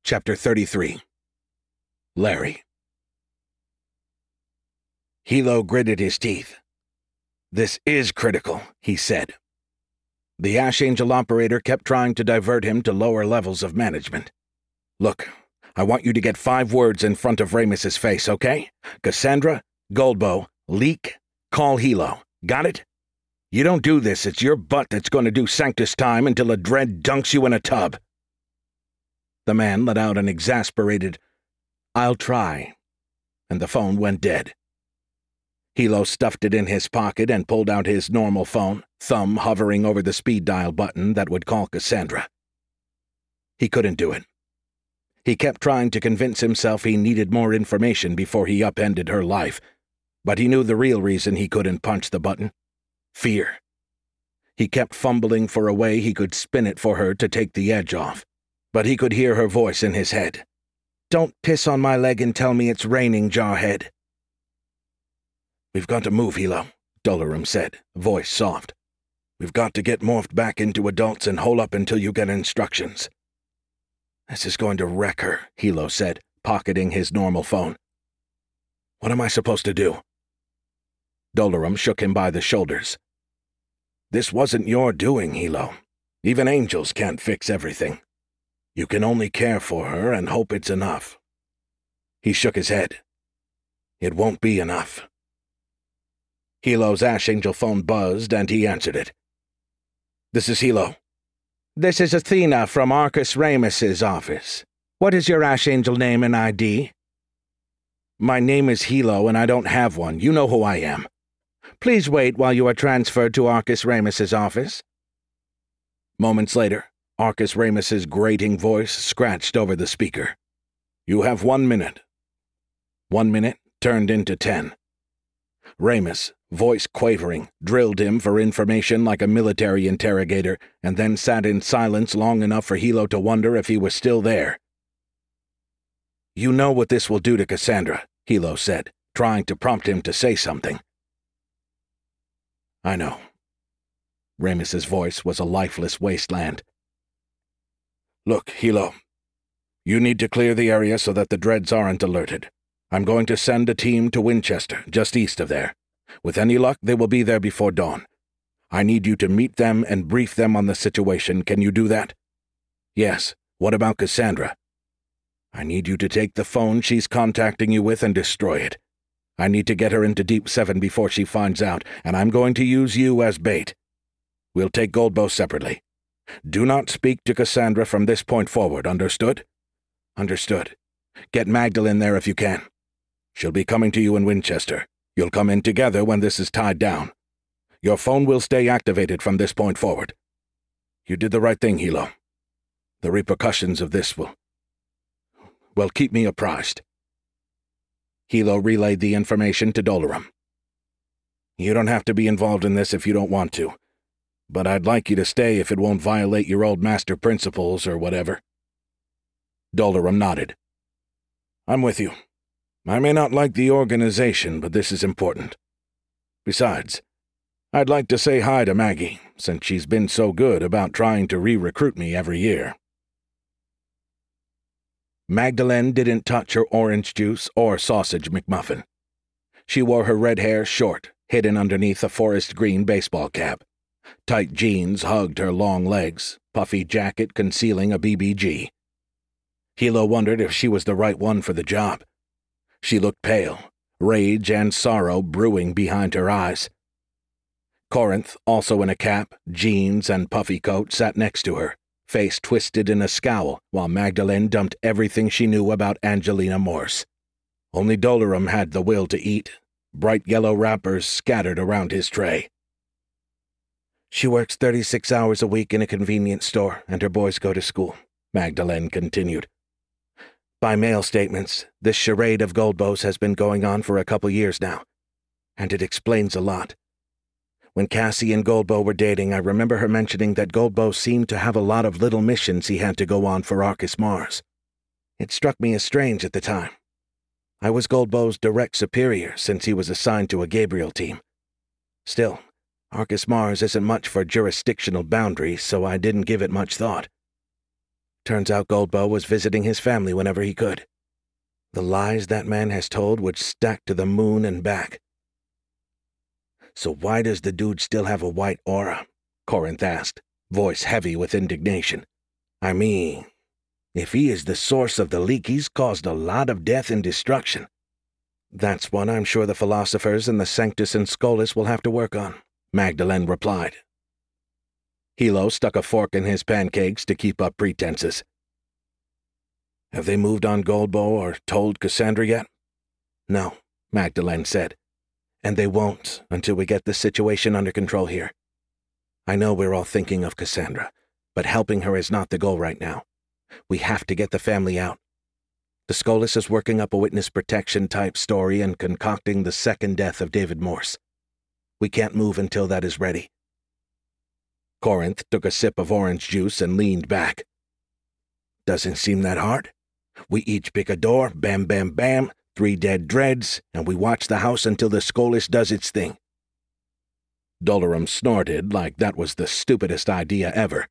Chapter 33. Larry. Hilo gritted his teeth. "This is critical," he said. The Ash Angel operator kept trying to divert him to lower levels of management. "Look, I want you to get 5 words in front of Rames's face, okay? Cassandra, Goldbow, leak, call Hilo. Got it? You don't do this, it's your butt that's going to do Sanctus time until a dread dunks you in a tub." The man let out an exasperated, "I'll try," and the phone went dead. Hilo stuffed it in his pocket and pulled out his normal phone, thumb hovering over the speed dial button that would call Cassandra. He couldn't do it. He kept trying to convince himself he needed more information before he upended her life, but he knew the real reason he couldn't punch the button: fear. He kept fumbling for a way he could spin it for her to take the edge off, but he could hear her voice in his head. "Don't piss on my leg and tell me it's raining, Jarhead." "We've got to move, Hilo," Dolarum said, voice soft. "We've got to get morphed back into adults and hole up until you get instructions." "This is going to wreck her," Hilo said, pocketing his normal phone. "What am I supposed to do?" Dolarum shook him by the shoulders. "This wasn't your doing, Hilo. Even angels can't fix everything. You can only care for her and hope it's enough." He shook his head. "It won't be enough." Hilo's Ash Angel phone buzzed and he answered it. "This is Hilo." "This is Athena from Arcus Rames's office. What is your Ash Angel name and ID?" "My name is Hilo and I don't have one. You know who I am." "Please wait while you are transferred to Arcus Rames's office." Moments later, Arcus Rames's grating voice scratched over the speaker. "You have 1 minute." 1 minute turned into 10. Rames, voice quavering, drilled him for information like a military interrogator, and then sat in silence long enough for Hilo to wonder if he was still there. "You know what this will do to Cassandra," Hilo said, trying to prompt him to say something. "I know." Rames's voice was a lifeless wasteland. "Look, Hilo, you need to clear the area so that the dreads aren't alerted. I'm going to send a team to Winchester, just east of there. With any luck, they will be there before dawn. I need you to meet them and brief them on the situation. Can you do that?" "Yes. What about Cassandra?" "I need you to take the phone she's contacting you with and destroy it. I need to get her into Deep 7 before she finds out, and I'm going to use you as bait. We'll take Goldbow separately. Do not speak to Cassandra from this point forward, understood?" "Understood. Get Magdalene there if you can. She'll be coming to you in Winchester. You'll come in together when this is tied down. Your phone will stay activated from this point forward. You did the right thing, Hilo. The repercussions of this will keep me apprised." Hilo relayed the information to Dolarum. "You don't have to be involved in this if you don't want to, but I'd like you to stay if it won't violate your old master principles or whatever." Dolarum nodded. "I'm with you. I may not like the organization, but this is important. Besides, I'd like to say hi to Maggie, since she's been so good about trying to re-recruit me every year." Magdalene didn't touch her orange juice or sausage McMuffin. She wore her red hair short, hidden underneath a forest green baseball cap. Tight jeans hugged her long legs, puffy jacket concealing a BBG. Hilo wondered if she was the right one for the job. She looked pale, rage and sorrow brewing behind her eyes. Corinth, also in a cap, jeans, and puffy coat, sat next to her, face twisted in a scowl, while Magdalene dumped everything she knew about Angelina Morse. Only Dolarum had the will to eat, bright yellow wrappers scattered around his tray. "She works 36 hours a week in a convenience store, and her boys go to school," Magdalene continued. "By mail statements, this charade of Goldbow's has been going on for a couple years now, and it explains a lot. When Cassie and Goldbow were dating, I remember her mentioning that Goldbow seemed to have a lot of little missions he had to go on for Arcus Mars. It struck me as strange at the time. I was Goldbow's direct superior since he was assigned to a Gabriel team. Still, Arcus Mars isn't much for jurisdictional boundaries, so I didn't give it much thought. Turns out Goldbow was visiting his family whenever he could. The lies that man has told would stack to the moon and back. So why does the dude still have a white aura? Corinth asked, voice heavy with indignation. I mean, if he is the source of the leak, he's caused a lot of death and destruction. That's what I'm sure the philosophers in the Sanctus and Scholas will have to work on, Magdalene replied. Hilo stuck a fork in his pancakes to keep up pretenses. Have they moved on Goldbow or told Cassandra yet? No, Magdalene said. And they won't until we get the situation under control here. I know we're all thinking of Cassandra, but helping her is not the goal right now. We have to get the family out. The Scholas is working up a witness protection type story and concocting the second death of David Morse. We can't move until that is ready. Corinth took a sip of orange juice and leaned back. Doesn't seem that hard. We each pick a door, bam, bam, bam, 3 dead dreads, and we watch the house until the Scholas does its thing. Dolorum snorted like that was the stupidest idea ever.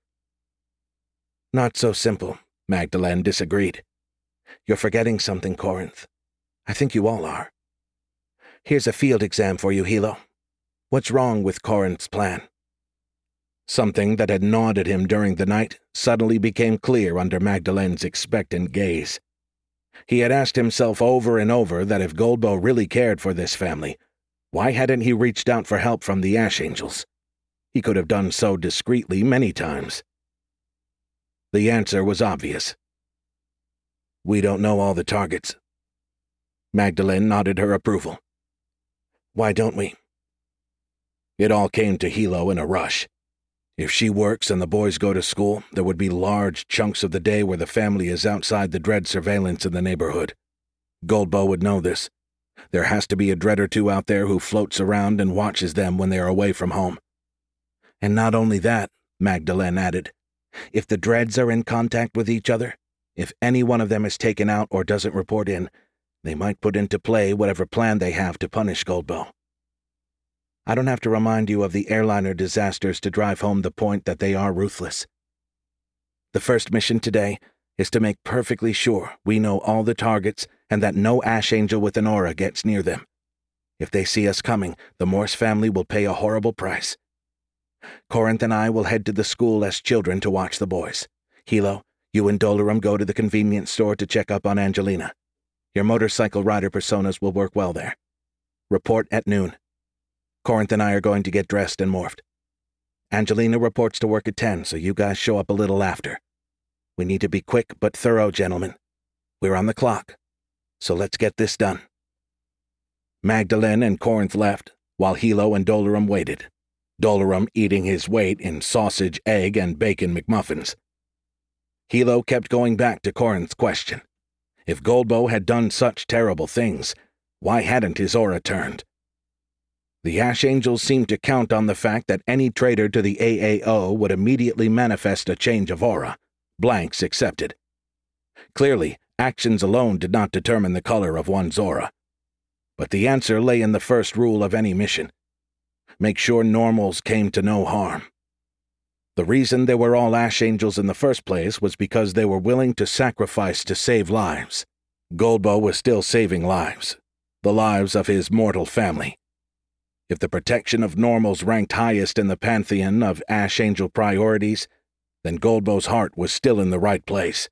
Not so simple, Magdalene disagreed. You're forgetting something, Corinth. I think you all are. Here's a field exam for you, Hilo. What's wrong with Corinth's plan? Something that had gnawed at him during the night suddenly became clear under Magdalene's expectant gaze. He had asked himself over and over that if Goldbow really cared for this family, why hadn't he reached out for help from the Ash Angels? He could have done so discreetly many times. The answer was obvious. We don't know all the targets. Magdalene nodded her approval. Why don't we? It all came to Hilo in a rush. If she works and the boys go to school, there would be large chunks of the day where the family is outside the dread surveillance in the neighborhood. Goldbow would know this. There has to be a dread or two out there who floats around and watches them when they are away from home. And not only that, Magdalene added, if the dreads are in contact with each other, if any one of them is taken out or doesn't report in, they might put into play whatever plan they have to punish Goldbow. I don't have to remind you of the airliner disasters to drive home the point that they are ruthless. The first mission today is to make perfectly sure we know all the targets and that no Ash Angel with an aura gets near them. If they see us coming, the Morse family will pay a horrible price. Corinth and I will head to the school as children to watch the boys. Hilo, you and Dolorum go to the convenience store to check up on Angelina. Your motorcycle rider personas will work well there. Report at noon. Corinth and I are going to get dressed and morphed. Angelina reports to work at 10, so you guys show up a little after. We need to be quick but thorough, gentlemen. We're on the clock, so let's get this done. Magdalene and Corinth left, while Hilo and Dolorum waited. Dolorum eating his weight in sausage, egg, and bacon McMuffins. Hilo kept going back to Corinth's question. If Goldbow had done such terrible things, why hadn't his aura turned? The Ash Angels seemed to count on the fact that any traitor to the AAO would immediately manifest a change of aura, blanks accepted. Clearly, actions alone did not determine the color of one's aura. But the answer lay in the first rule of any mission. Make sure normals came to no harm. The reason they were all Ash Angels in the first place was because they were willing to sacrifice to save lives. Goldbow was still saving lives, the lives of his mortal family. If the protection of normals ranked highest in the pantheon of Ash Angel priorities, then Goldbow's heart was still in the right place.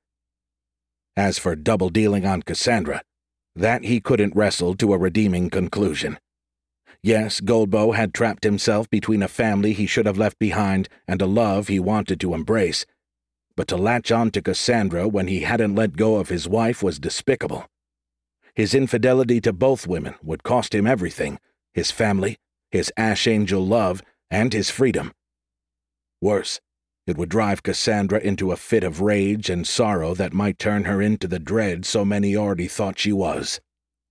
As for double-dealing on Cassandra, that he couldn't wrestle to a redeeming conclusion. Yes, Goldbow had trapped himself between a family he should have left behind and a love he wanted to embrace, but to latch on to Cassandra when he hadn't let go of his wife was despicable. His infidelity to both women would cost him everything, his family, his Ash Angel love, and his freedom. Worse, it would drive Cassandra into a fit of rage and sorrow that might turn her into the dread so many already thought she was.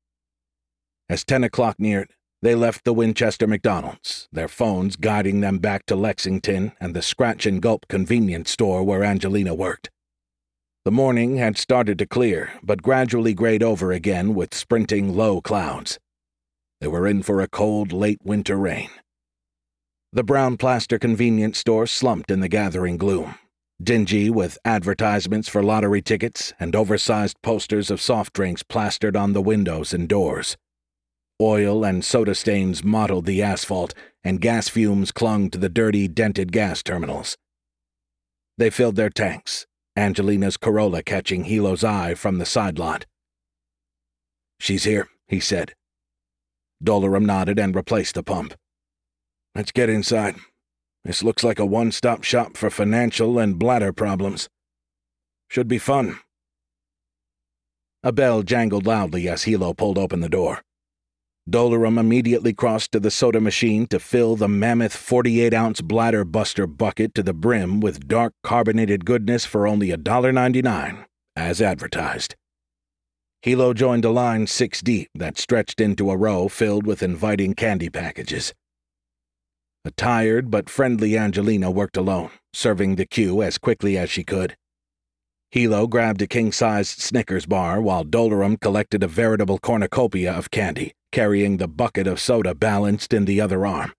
As 10 o'clock neared, they left the Winchester McDonald's, their phones guiding them back to Lexington and the Scratch and Gulp convenience store where Angelina worked. The morning had started to clear, but gradually grayed over again with sprinting low clouds. They were in for a cold, late winter rain. The Brown Plaster convenience store slumped in the gathering gloom. dingy with advertisements for lottery tickets and oversized posters of soft drinks plastered on the windows and doors. Oil and soda stains mottled the asphalt, and gas fumes clung to the dirty, dented gas terminals. They filled their tanks, Angelina's Corolla catching Hilo's eye from the side lot. "She's here," he said. Dolarum nodded and replaced the pump. "Let's get inside. This looks like a one-stop shop for financial and bladder problems. Should be fun." A bell jangled loudly as Hilo pulled open the door. Dolarum immediately crossed to the soda machine to fill the mammoth 48-ounce bladder buster bucket to the brim with dark carbonated goodness for only $1.99, as advertised. Hilo joined a line 6 deep that stretched into a row filled with inviting candy packages. A tired but friendly Angelina worked alone, serving the queue as quickly as she could. Hilo grabbed a king-sized Snickers bar while Dolarum collected a veritable cornucopia of candy, carrying the bucket of soda balanced in the other arm.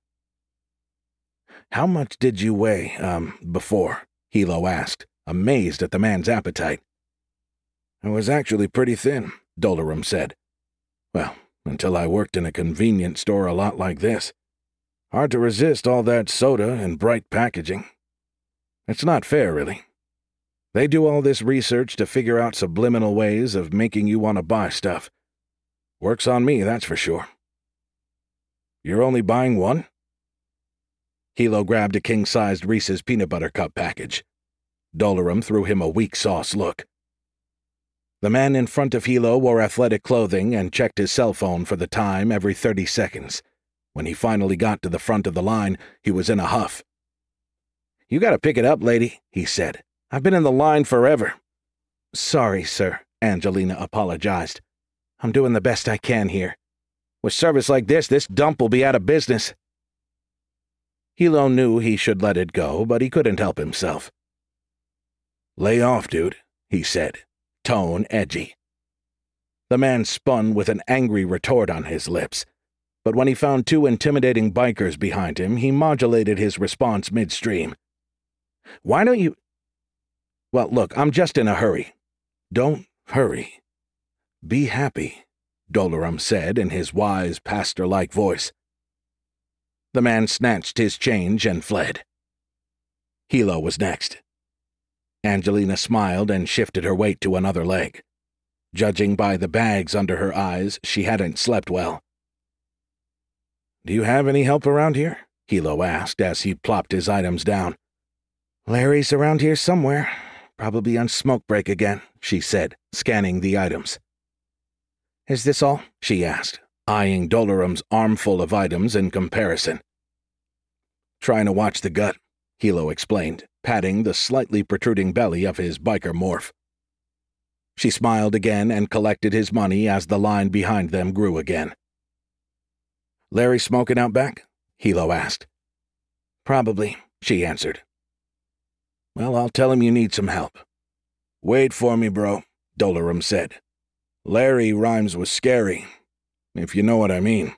"How much did you weigh, before?" Hilo asked, amazed at the man's appetite. "I was actually pretty thin," Dolarum said. "Well, until I worked in a convenience store a lot like this. Hard to resist all that soda and bright packaging. It's not fair, really. They do all this research to figure out subliminal ways of making you want to buy stuff. Works on me, that's for sure." "You're only buying one?" Hilo grabbed a king-sized Reese's peanut butter cup package. Dolarum threw him a weak sauce look. The man in front of Hilo wore athletic clothing and checked his cell phone for the time every 30 seconds. When he finally got to the front of the line, he was in a huff. "You gotta pick it up, lady," he said. "I've been in the line forever." "Sorry, sir," Angelina apologized. "I'm doing the best I can here. With service like this dump will be out of business." Hilo knew he should let it go, but he couldn't help himself. "Lay off, dude," he said, tone edgy. The man spun with an angry retort on his lips, but when he found 2 intimidating bikers behind him, he modulated his response midstream. "Why don't you—" "Well, look, I'm just in a hurry." "Don't hurry. Be happy," Dolarum said in his wise, pastor-like voice. The man snatched his change and fled. Hilo was next. Angelina smiled and shifted her weight to another leg. Judging by the bags under her eyes, she hadn't slept well. "Do you have any help around here?" Hilo asked as he plopped his items down. "Larry's around here somewhere. Probably on smoke break again," she said, scanning the items. "Is this all?" she asked, eyeing Dolarum's armful of items in comparison. "Trying to watch the gut," Hilo explained, patting the slightly protruding belly of his biker morph. She smiled again and collected his money as the line behind them grew again. "Larry smoking out back?" Hilo asked. "Probably," she answered. "Well, I'll tell him you need some help." "Wait for me, bro," Dolarum said. "Larry rhymes with scary, if you know what I mean."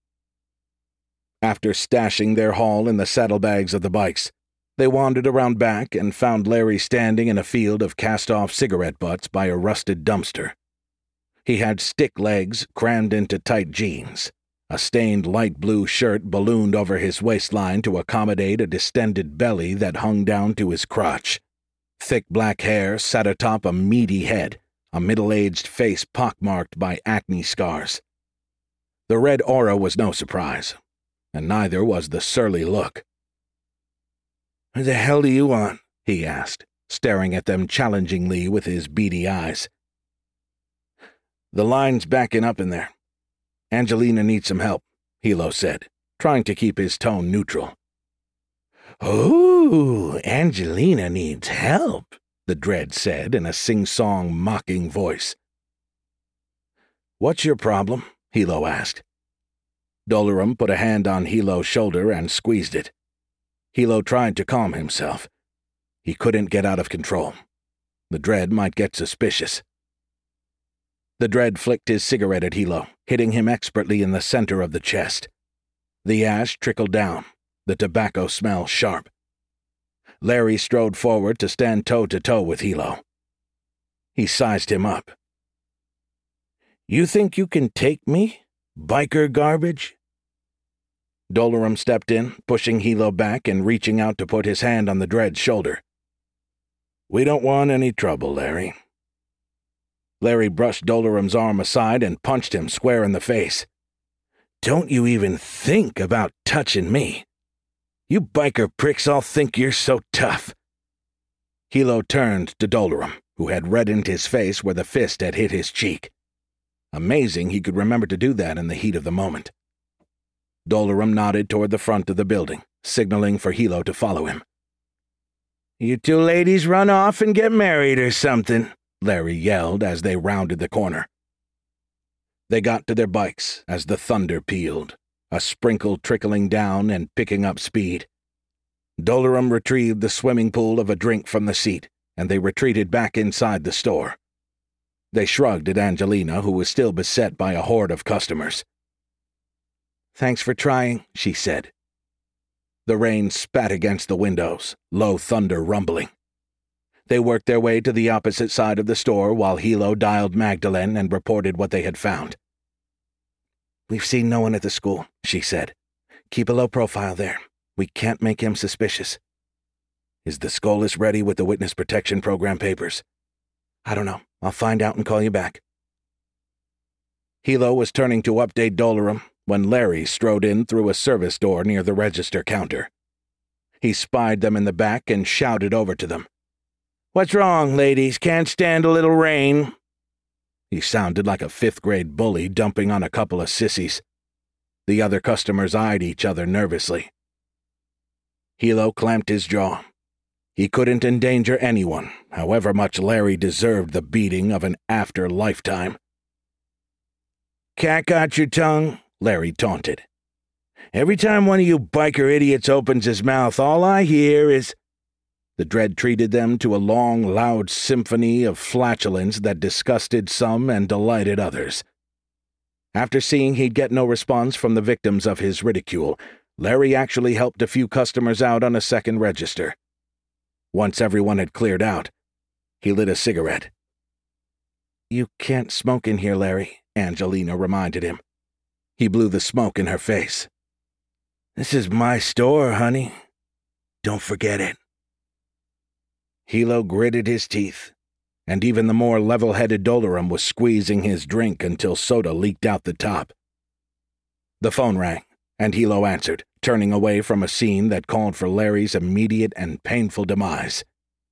After stashing their haul in the saddlebags of the bikes, they wandered around back and found Larry standing in a field of cast-off cigarette butts by a rusted dumpster. He had stick legs crammed into tight jeans. A stained light blue shirt ballooned over his waistline to accommodate a distended belly that hung down to his crotch. Thick black hair sat atop a meaty head, a middle-aged face pockmarked by acne scars. The red aura was no surprise, and neither was the surly look. "What the hell do you want?" he asked, staring at them challengingly with his beady eyes. "The line's backing up in there. Angelina needs some help," Hilo said, trying to keep his tone neutral. "Ooh, Angelina needs help," the Dread said in a sing-song, mocking voice. "What's your problem?" Hilo asked. Dolarum put a hand on Hilo's shoulder and squeezed it. Hilo tried to calm himself. He couldn't get out of control. The Dread might get suspicious. The Dread flicked his cigarette at Hilo, hitting him expertly in the center of the chest. The ash trickled down, the tobacco smell sharp. Larry strode forward to stand toe-to-toe with Hilo. He sized him up. "You think you can take me, biker garbage?" Dolaram stepped in, pushing Hilo back and reaching out to put his hand on the Dread's shoulder. "We don't want any trouble, Larry." Larry brushed Dolaram's arm aside and punched him square in the face. "Don't you even think about touching me. You biker pricks all think you're so tough." Hilo turned to Dolaram, who had reddened his face where the fist had hit his cheek. Amazing he could remember to do that in the heat of the moment. Dolaram nodded toward the front of the building, signaling for Hilo to follow him. "You two ladies run off and get married or something," Larry yelled as they rounded the corner. They got to their bikes as the thunder pealed, a sprinkle trickling down and picking up speed. Dolaram retrieved the swimming pool of a drink from the seat, and they retreated back inside the store. They shrugged at Angelina, who was still beset by a horde of customers. "Thanks for trying," she said. The rain spat against the windows, low thunder rumbling. They worked their way to the opposite side of the store while Hilo dialed Magdalene and reported what they had found. "We've seen no one at the school," she said. "Keep a low profile there. We can't make him suspicious." "Is the Skolas ready with the Witness Protection Program papers?" "I don't know. I'll find out and call you back." Hilo was turning to update Dolaram when Larry strode in through a service door near the register counter. He spied them in the back and shouted over to them. "What's wrong, ladies? Can't stand a little rain?" He sounded like a fifth-grade bully dumping on a couple of sissies. The other customers eyed each other nervously. Hilo clamped his jaw. He couldn't endanger anyone, however much Larry deserved the beating of an after-lifetime. "Cat got your tongue?" Larry taunted. "Every time one of you biker idiots opens his mouth, all I hear is—" The Dread treated them to a long, loud symphony of flatulence that disgusted some and delighted others. After seeing he'd get no response from the victims of his ridicule, Larry actually helped a few customers out on a second register. Once everyone had cleared out, he lit a cigarette. "You can't smoke in here, Larry," Angelina reminded him. He blew the smoke in her face. "This is my store, honey. Don't forget it." Hilo gritted his teeth, and even the more level-headed Dolaram was squeezing his drink until soda leaked out the top. The phone rang, and Hilo answered, turning away from a scene that called for Larry's immediate and painful demise.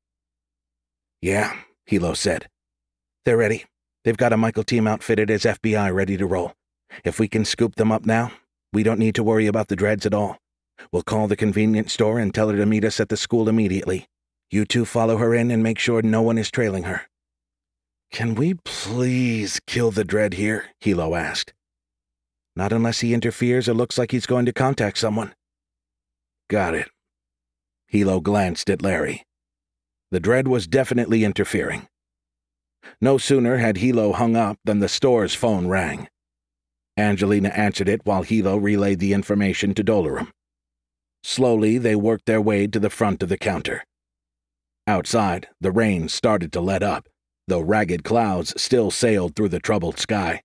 "Yeah," Hilo said. "They're ready. They've got a Michael team outfitted as FBI ready to roll. If we can scoop them up now, we don't need to worry about the Dreads at all. We'll call the convenience store and tell her to meet us at the school immediately. You two follow her in and make sure no one is trailing her." "Can we please kill the Dread here?" Hilo asked. "Not unless he interferes or looks like he's going to contact someone." "Got it." Hilo glanced at Larry. The Dread was definitely interfering. No sooner had Hilo hung up than the store's phone rang. Angelina answered it while Hilo relayed the information to Dolaram. Slowly, they worked their way to the front of the counter. Outside, the rain started to let up, though ragged clouds still sailed through the troubled sky.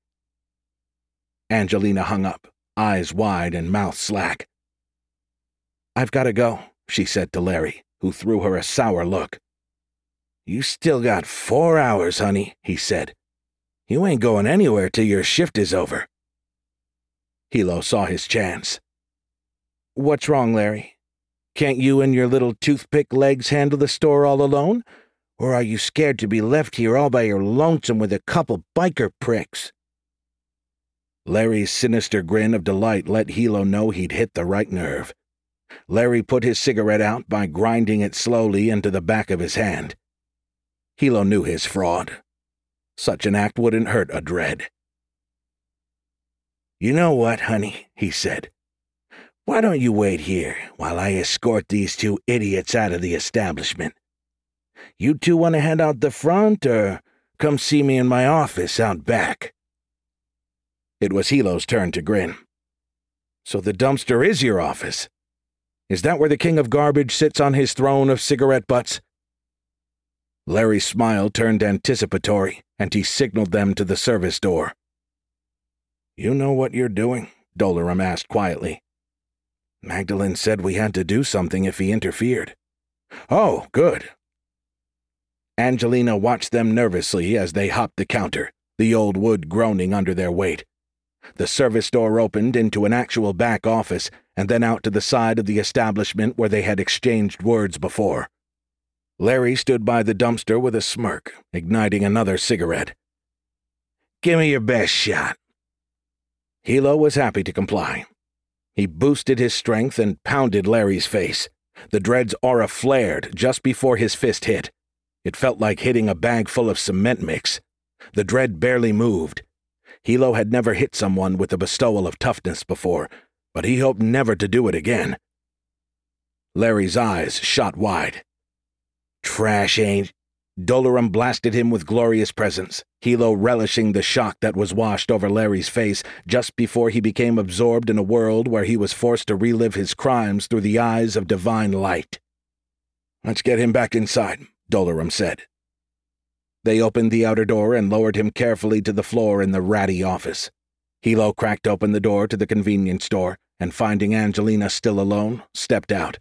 Angelina hung up, eyes wide and mouth slack. "I've got to go," she said to Larry, who threw her a sour look. "You still got 4 hours, honey," he said. "You ain't going anywhere till your shift is over." Hilo saw his chance. "What's wrong, Larry? Can't you and your little toothpick legs handle the store all alone? Or are you scared to be left here all by your lonesome with a couple biker pricks?" Larry's sinister grin of delight let Hilo know he'd hit the right nerve. Larry put his cigarette out by grinding it slowly into the back of his hand. Hilo knew his fraud. Such an act wouldn't hurt a Dread. "You know what, honey," he said. "Why don't you wait here while I escort these two idiots out of the establishment? You two want to head out the front, or come see me in my office out back?" It was Hilo's turn to grin. "So the dumpster is your office?" Is that where the king of garbage sits on his throne of cigarette butts?" Larry's smile turned anticipatory, and he signaled them to the service door. "You know what you're doing?" Dolaram asked quietly. "Magdalene said we had to do something if he interfered." "Oh, good." Angelina watched them nervously as they hopped the counter, the old wood groaning under their weight. The service door opened into an actual back office and then out to the side of the establishment where they had exchanged words before. Larry stood by the dumpster with a smirk, igniting another cigarette. "Give me your best shot." Hilo was happy to comply. He boosted his strength and pounded Larry's face. The dread's aura flared just before his fist hit. It felt like hitting a bag full of cement mix. The dread barely moved. Hilo had never hit someone with a bestowal of toughness before, but he hoped never to do it again. Larry's eyes shot wide. "Trash ain't..." Dolaram blasted him with glorious presence, Hilo relishing the shock that was washed over Larry's face just before he became absorbed in a world where he was forced to relive his crimes through the eyes of divine light. "Let's get him back inside," Dolaram said. They opened the outer door and lowered him carefully to the floor in the ratty office. Hilo cracked open the door to the convenience store and, finding Angelina still alone, stepped out.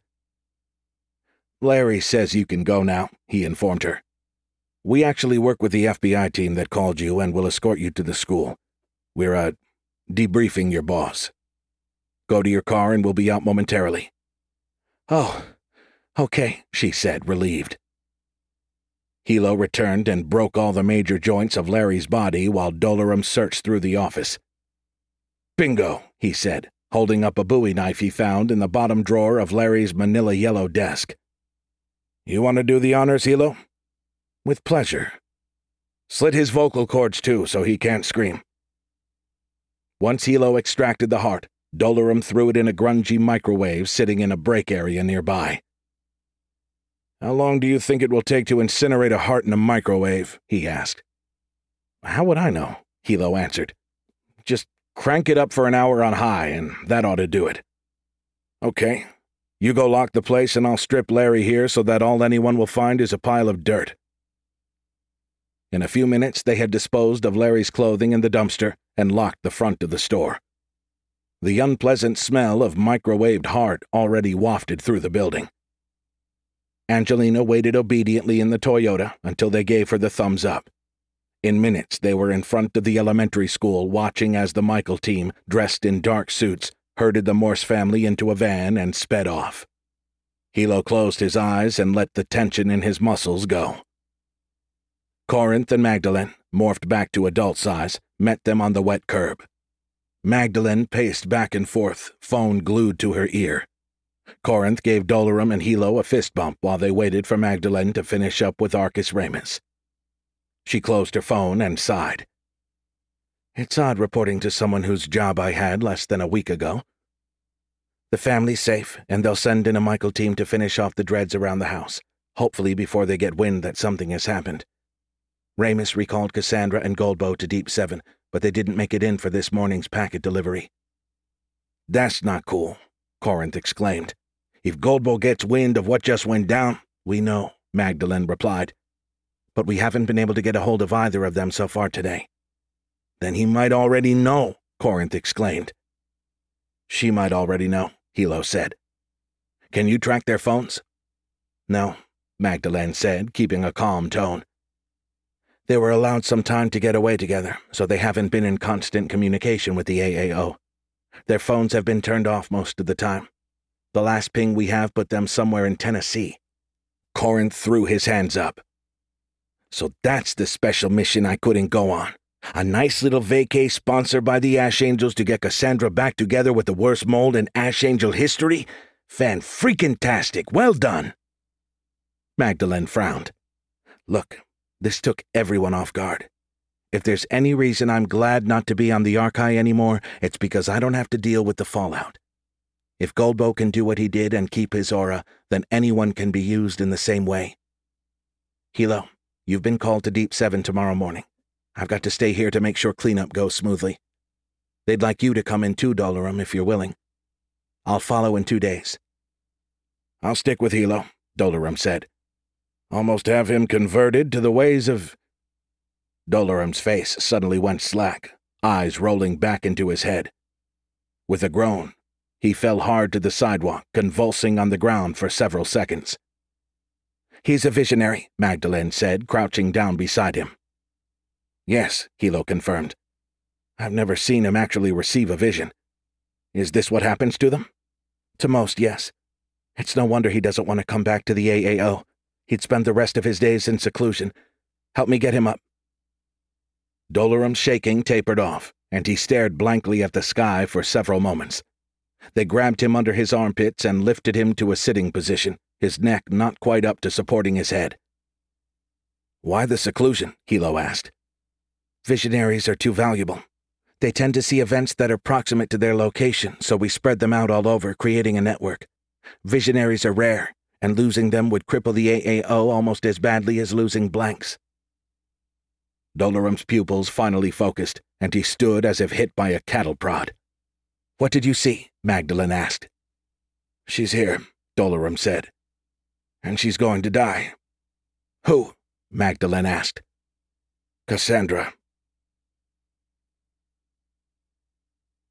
"Larry says you can go now," he informed her. "We actually work with the FBI team that called you and will escort you to the school. We're, debriefing your boss. Go to your car and we'll be out momentarily." "Oh, okay," she said, relieved. Hilo returned and broke all the major joints of Larry's body while Dolaram searched through the office. "Bingo," he said, holding up a Bowie knife he found in the bottom drawer of Larry's manila yellow desk. "You want to do the honors, Hilo?" "With pleasure." "Slit his vocal cords too, so he can't scream." Once Hilo extracted the heart, Dolaram threw it in a grungy microwave sitting in a break area nearby. "How long do you think it will take to incinerate a heart in a microwave?" he asked. "How would I know?" Hilo answered. "Just crank it up for an hour on high, and that ought to do it." "Okay. You go lock the place and I'll strip Larry here so that all anyone will find is a pile of dirt." In a few minutes they had disposed of Larry's clothing in the dumpster and locked the front of the store. The unpleasant smell of microwaved heart already wafted through the building. Angelina waited obediently in the Toyota until they gave her the thumbs up. In minutes they were in front of the elementary school watching as the Michael team, dressed in dark suits, herded the Morse family into a van and sped off. Hilo closed his eyes and let the tension in his muscles go. Corinth and Magdalene, morphed back to adult size, met them on the wet curb. Magdalene paced back and forth, phone glued to her ear. Corinth gave Dolaram and Hilo a fist bump while they waited for Magdalene to finish up with Arcus Ramus. She closed her phone and sighed. "It's odd reporting to someone whose job I had less than a week ago. The family's safe, and they'll send in a Michael team to finish off the dreads around the house, hopefully before they get wind that something has happened. Ramus recalled Cassandra and Goldbow to Deep 7, but they didn't make it in for this morning's packet delivery." "That's not cool," Corinth exclaimed. "If Goldbow gets wind of what just went down..." "We know," Magdalene replied. "But we haven't been able to get a hold of either of them so far today." "Then he might already know," Corinth exclaimed. "She might already know," Hilo said. "Can you track their phones?" "No," Magdalene said, keeping a calm tone. "They were allowed some time to get away together, so they haven't been in constant communication with the AAO. Their phones have been turned off most of the time. The last ping we have put them somewhere in Tennessee." Corinth threw his hands up. "So that's the special mission I couldn't go on. A nice little vacay sponsored by the Ash Angels to get Cassandra back together with the worst mold in Ash Angel history? Fan-freaking-tastic. Well done." Magdalene frowned. "Look, this took everyone off guard. If there's any reason I'm glad not to be on the Archive anymore, it's because I don't have to deal with the fallout. If Goldbow can do what he did and keep his aura, then anyone can be used in the same way. Hilo, you've been called to Deep 7 tomorrow morning. I've got to stay here to make sure cleanup goes smoothly. They'd like you to come in too, Dolaram, if you're willing. I'll follow in 2 days. I'll stick with Hilo, Dolaram said. Almost have him converted to the ways of... Dolaram's face suddenly went slack, eyes rolling back into his head. With a groan, he fell hard to the sidewalk, convulsing on the ground for several seconds. He's a visionary, Magdalene said, crouching down beside him. Yes, Hilo confirmed. I've never seen him actually receive a vision. Is this what happens to them? To most, yes. It's no wonder he doesn't want to come back to the AAO. He'd spend the rest of his days in seclusion. Help me get him up. Dolaram's shaking tapered off, and he stared blankly at the sky for several moments. They grabbed him under his armpits and lifted him to a sitting position, his neck not quite up to supporting his head. Why the seclusion? Hilo asked. Visionaries are too valuable. They tend to see events that are proximate to their location, so we spread them out all over, creating a network. Visionaries are rare, and losing them would cripple the AAO almost as badly as losing blanks. Dolaram's pupils finally focused, and he stood as if hit by a cattle prod. What did you see? Magdalene asked. She's here, Dolaram said. And she's going to die. Who? Magdalene asked. Cassandra.